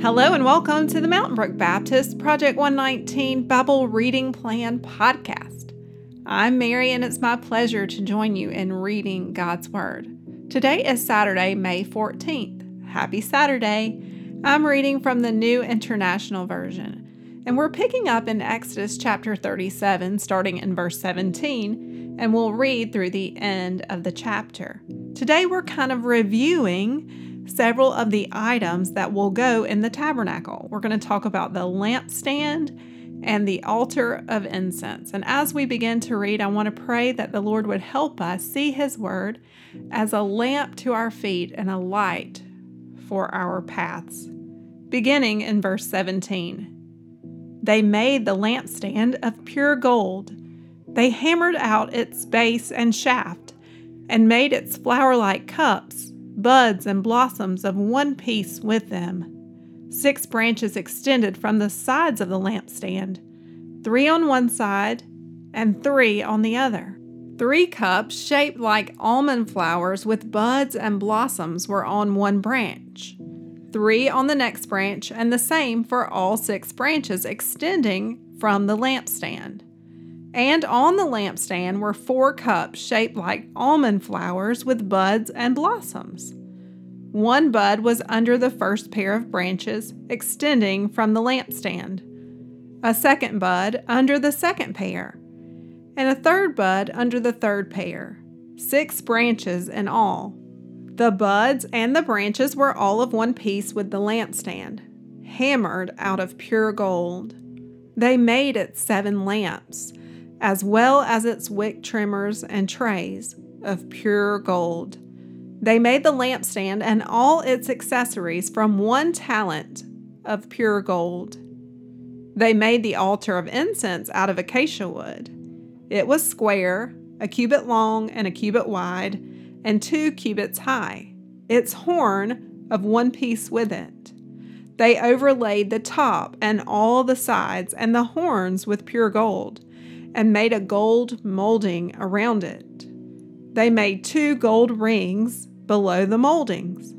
Hello and welcome to the Mountain Brook Baptist Project 119 Bible Reading Plan podcast. I'm Mary and it's my pleasure to join you in reading God's Word. Today is Saturday, May 14th. Happy Saturday! I'm reading from the New International Version, and we're picking up in Exodus chapter 37, starting in verse 17, and we'll read through the end of the chapter. Today we're kind of reviewing several of the items that will go in the tabernacle. We're going to talk about the lampstand and the altar of incense. And as we begin to read, I want to pray that the Lord would help us see His Word as a lamp to our feet and a light for our paths. Beginning in verse 17. They made the lampstand of pure gold. They hammered out its base and shaft and made its flower-like cups, buds and blossoms of one piece with them. 6 branches extended from the sides of the lampstand, 3 on one side and 3 on the other. 3 cups shaped like almond flowers with buds and blossoms were on one branch, 3 on the next branch, and the same for all 6 branches extending from the lampstand. And on the lampstand were 4 cups shaped like almond flowers with buds and blossoms. 1 bud was under the first pair of branches extending from the lampstand, a 2nd bud under the 2nd pair, and a 3rd bud under the 3rd pair, 6 branches in all. The buds and the branches were all of one piece with the lampstand, hammered out of pure gold. They made it 7 lamps, as well as its wick trimmers and trays of pure gold. They made the lampstand and all its accessories from 1 talent of pure gold. They made the altar of incense out of acacia wood. It was square, a cubit long and a cubit wide, and 2 cubits high, its horn of one piece with it. They overlaid the top and all the sides and the horns with pure gold, and made a gold molding around it. They made 2 gold rings below the moldings,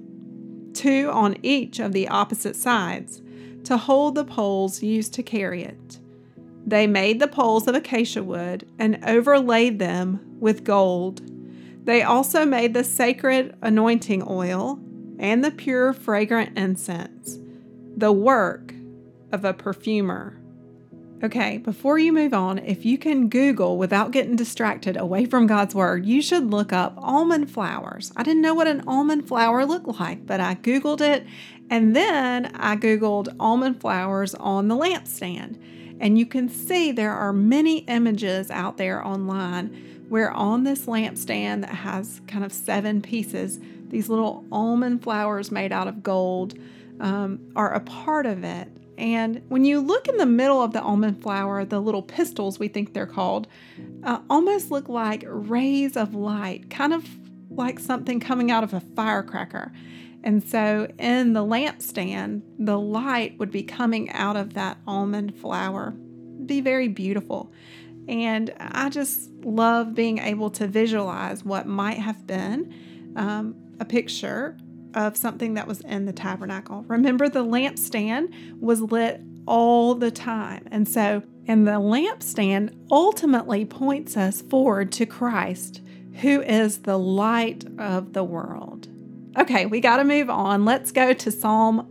2 on each of the opposite sides, to hold the poles used to carry it. They made the poles of acacia wood and overlaid them with gold. They also made the sacred anointing oil and the pure fragrant incense, the work of a perfumer. Okay, before you move on, if you can Google without getting distracted away from God's Word, you should look up almond flowers. I didn't know what an almond flower looked like, but I Googled it, and then I Googled almond flowers on the lampstand. And you can see there are many images out there online where on this lampstand that has kind of 7 pieces, these little almond flowers made out of gold are a part of it. And when you look in the middle of the almond flower, the little pistils, we think they're called, almost look like rays of light, kind of like something coming out of a firecracker. And so in the lampstand, the light would be coming out of that almond flower. It'd be very beautiful. And I just love being able to visualize what might have been a picture of something that was in the tabernacle. Remember, the lampstand was lit all the time. And the lampstand ultimately points us forward to Christ, who is the light of the world. Okay, we got to move on. Let's go to Psalm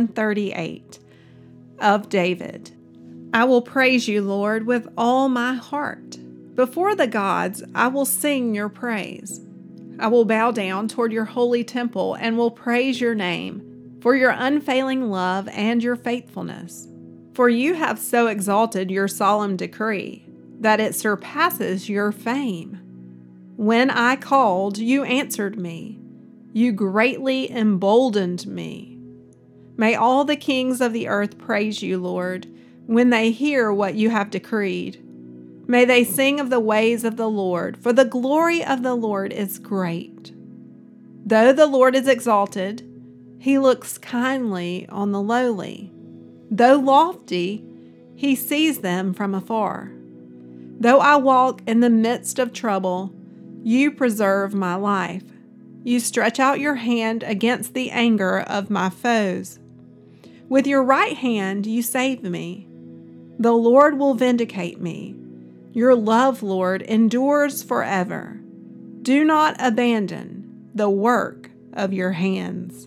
138 of David. I will praise you, Lord, with all my heart. Before the gods, I will sing your praise. I will bow down toward your holy temple and will praise your name for your unfailing love and your faithfulness. For you have so exalted your solemn decree that it surpasses your fame. When I called, you answered me. You greatly emboldened me. May all the kings of the earth praise you, Lord, when they hear what you have decreed. May they sing of the ways of the Lord, for the glory of the Lord is great. Though the Lord is exalted, he looks kindly on the lowly. Though lofty, he sees them from afar. Though I walk in the midst of trouble, you preserve my life. You stretch out your hand against the anger of my foes. With your right hand you save me. The Lord will vindicate me. Your love, Lord, endures forever. Do not abandon the work of your hands.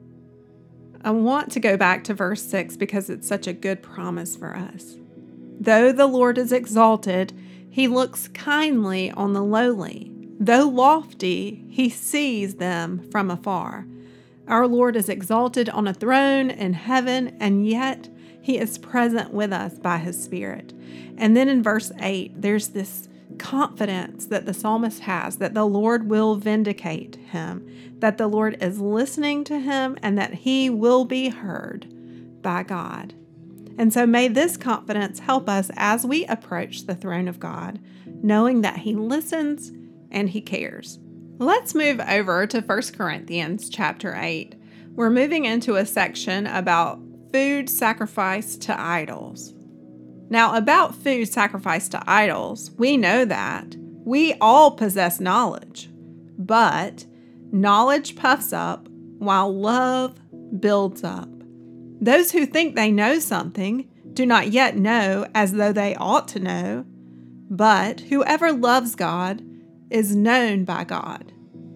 I want to go back to verse 6 because it's such a good promise for us. Though the Lord is exalted, he looks kindly on the lowly. Though lofty, he sees them from afar. Our Lord is exalted on a throne in heaven, and yet he is present with us by his Spirit. And then in verse 8, there's this confidence that the psalmist has that the Lord will vindicate him, that the Lord is listening to him, and that he will be heard by God. And so may this confidence help us as we approach the throne of God, knowing that he listens and he cares. Let's move over to 1 Corinthians chapter 8. We're moving into a section about food sacrificed to idols. Now, about food sacrificed to idols, we know that we all possess knowledge, but knowledge puffs up while love builds up. Those who think they know something do not yet know as though they ought to know, but whoever loves God is known by God.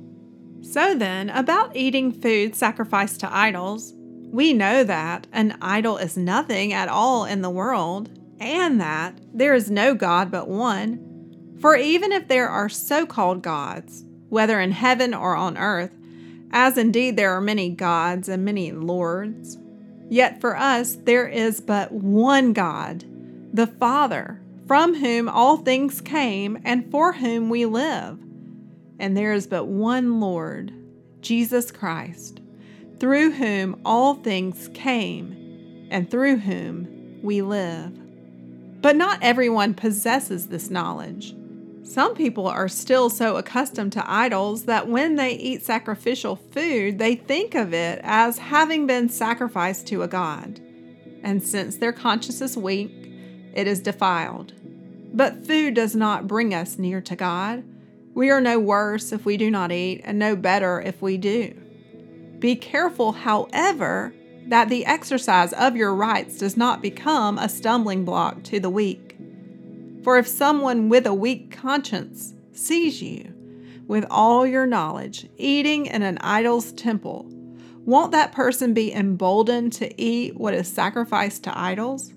So then, about eating food sacrificed to idols, we know that an idol is nothing at all in the world, and that there is no God but one. For even if there are so-called gods, whether in heaven or on earth, as indeed there are many gods and many lords, yet for us there is but one God, the Father, from whom all things came and for whom we live. And there is but one Lord, Jesus Christ, through whom all things came and through whom we live. But not everyone possesses this knowledge. Some people are still so accustomed to idols that when they eat sacrificial food, they think of it as having been sacrificed to a god. And since their conscience is weak, it is defiled. But food does not bring us near to God. We are no worse if we do not eat, and no better if we do. Be careful, however, that the exercise of your rights does not become a stumbling block to the weak. For if someone with a weak conscience sees you, with all your knowledge, eating in an idol's temple, won't that person be emboldened to eat what is sacrificed to idols?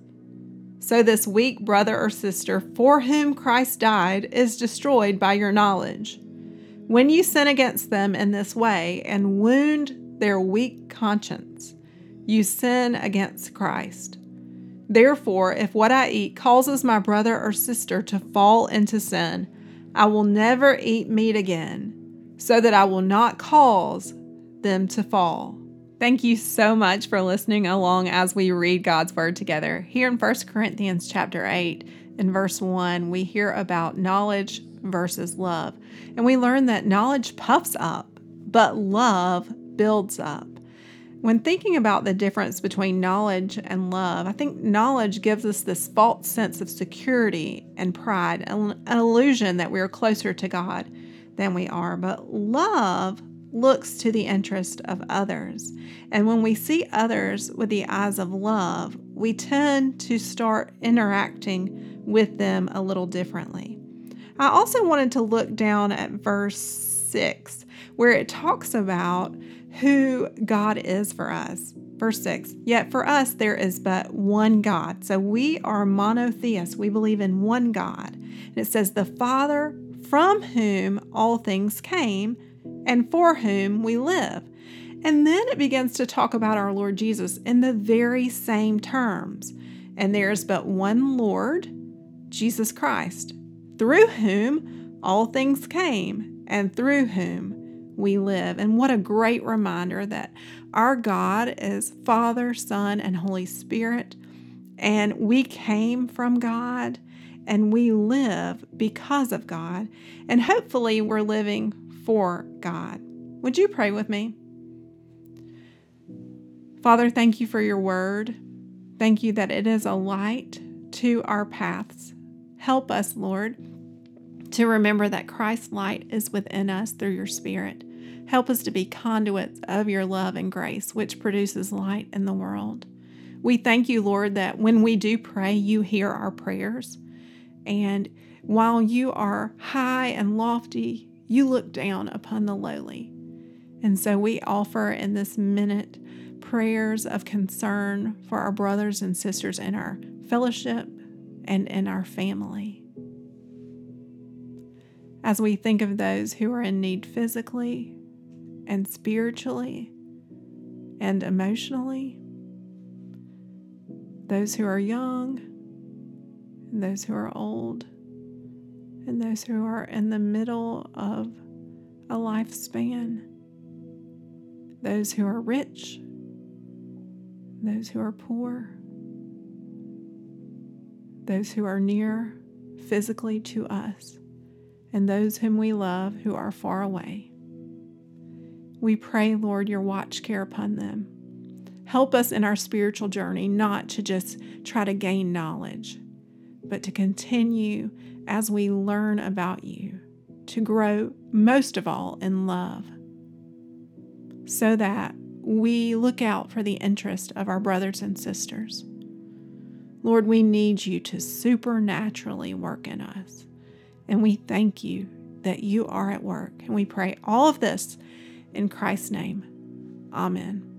So this weak brother or sister for whom Christ died is destroyed by your knowledge. When you sin against them in this way and wound their weak conscience, you sin against Christ. Therefore, if what I eat causes my brother or sister to fall into sin, I will never eat meat again, so that I will not cause them to fall. Thank you so much for listening along as we read God's Word together. Here in 1 Corinthians chapter 8, in verse 1, we hear about knowledge versus love. And we learn that knowledge puffs up, but love builds up. When thinking about the difference between knowledge and love, I think knowledge gives us this false sense of security and pride, an illusion that we are closer to God than we are. But love looks to the interest of others. And when we see others with the eyes of love, we tend to start interacting with them a little differently. I also wanted to look down at verse 6, where it talks about who God is for us. Verse 6, yet for us there is but one God. So we are monotheists. We believe in one God. And it says, the Father from whom all things came and for whom we live. And then it begins to talk about our Lord Jesus in the very same terms. And there is but one Lord, Jesus Christ, through whom all things came and through whom we live. And what a great reminder that our God is Father, Son, and Holy Spirit. And we came from God and we live because of God. And hopefully we're living for God. Would you pray with me? Father, thank you for your word. Thank you that it is a light to our paths. Help us, Lord, to remember that Christ's light is within us through your Spirit. Help us to be conduits of your love and grace, which produces light in the world. We thank you, Lord, that when we do pray, you hear our prayers. And while you are high and lofty, you look down upon the lowly. And so we offer in this minute prayers of concern for our brothers and sisters in our fellowship and in our family. As we think of those who are in need physically and spiritually and emotionally, those who are young and those who are old and those who are in the middle of a lifespan, those who are rich, those who are poor, those who are near physically to us, and those whom we love who are far away. We pray, Lord, your watch care upon them. Help us in our spiritual journey not to just try to gain knowledge, but to continue as we learn about you, to grow most of all in love, so that we look out for the interest of our brothers and sisters. Lord, we need you to supernaturally work in us, and we thank you that you are at work. And we pray all of this in Christ's name. Amen.